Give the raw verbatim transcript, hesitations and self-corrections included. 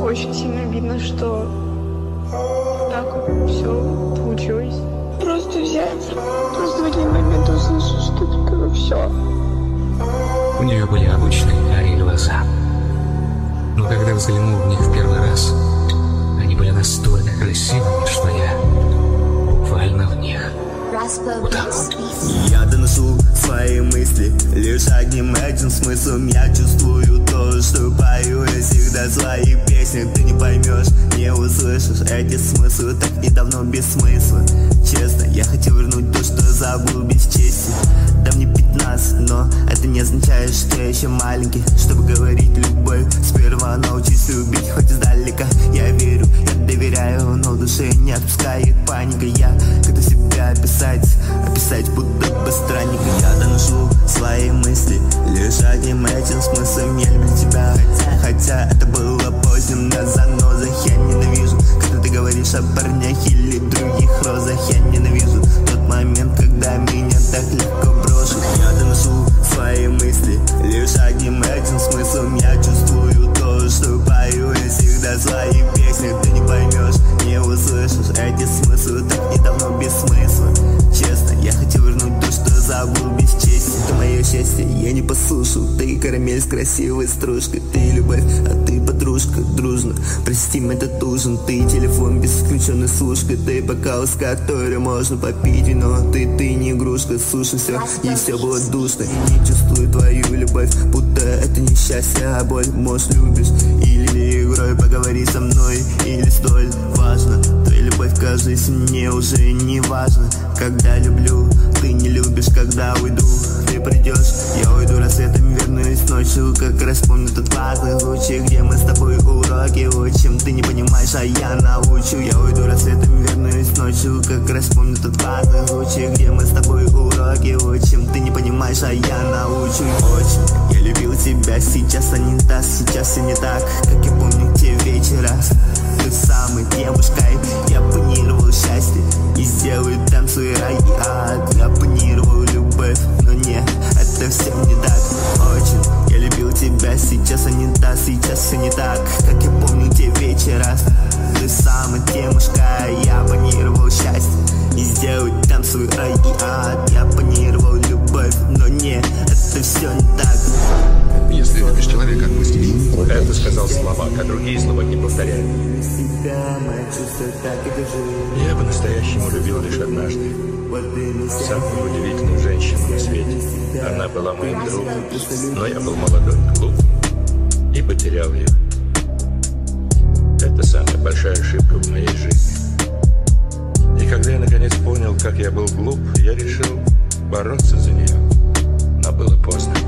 очень сильно обидно, что так вот все получилось. Просто взять, просто в один момент услышать, что это все. У нее были обычные карие глаза. Но когда взглянул в них в первый раз, они были настолько красивыми, что я буквально в них утонул. Я доношу свои мысли лишь одним этим смыслом. Я чувствую то, что пою я всегда свои песни. Ты не поймешь, не услышишь эти смыслы так недавно без смысла. Честно, я хотел вернуть то, что забыл без чести. Да мне пятнадцать, но это не означает, что я еще маленький. Чтобы говорить любовь, сперва научись любить, хоть издалека. Я верю, я доверяю, но в душе не отпускает паника. Я готов себя описать, описать будто бы странника. Я доношу свои мысли лишь одним этим смыслом. Я люблю тебя, хотя, хотя это было поздним на занозах. Я ненавижу, когда ты говоришь о парнях или других розах. Я ненавижу тот момент, когда меня так легко брошут. Я доношу свои мысли лишь одним этим смыслом. Я чувствую то, что пою я всегда свои песни. Ты не поймешь, не услышишь эти смыслы так недавно без смысла. Честно, я хотел вернуть то, что забыл без чести. Это мое счастье, я не послушал. Ты карамель с красивой стружкой. Ты любовь, а ты подружка. Дружно простим этот ужин. Ты телефон без включенной слушкой. Ты бокал, с которым можно попить вино. Ты, ты не игрушка, слушай все. И все было душно. И не чувствую твою любовь, будто это не счастье, а боль. Может любишь или игрой, поговори со мной. Или столь важно, твоя любовь, кажется, мне уже не важно. Когда люблю, ты не любишь, когда уйду. Ты придешь, я уйду рассветом, вернусь ночью. Как раз помню тот важный случай, где мы с тобой уроки учим. Ты не понимаешь, а я научу. Я уйду рассветом, вернусь ночью. Как раз помню тот важный случай, где мы с тобой уроки учим. Ты не понимаешь, а я научу. Очень я любил тебя, сейчас, а не так. Сейчас все не так, как я помню те вечера. Ты самый девушкой, я планировал счастье и сделаю там свой рай и ад. Я планировал любовь, но нет, это все не так. Очень я любил тебя, сейчас, а не так. Сейчас все не так, как я помню те вечера. Ты самая девушка, я планировал счастье и сделать там свой рай и ад. Я планировал любовь, но нет, это все не так. Если любишь человека, отпусти. Это сказал слова, а другие слова не повторяю. Я по-настоящему любил лишь однажды самую удивительную женщину на свете. Она была моим другом, но я был молодой, глупым и потерял ее. Это самая большая ошибка в моей жизни. И когда я наконец понял, как я был глуп, я решил бороться за нее. Но было поздно.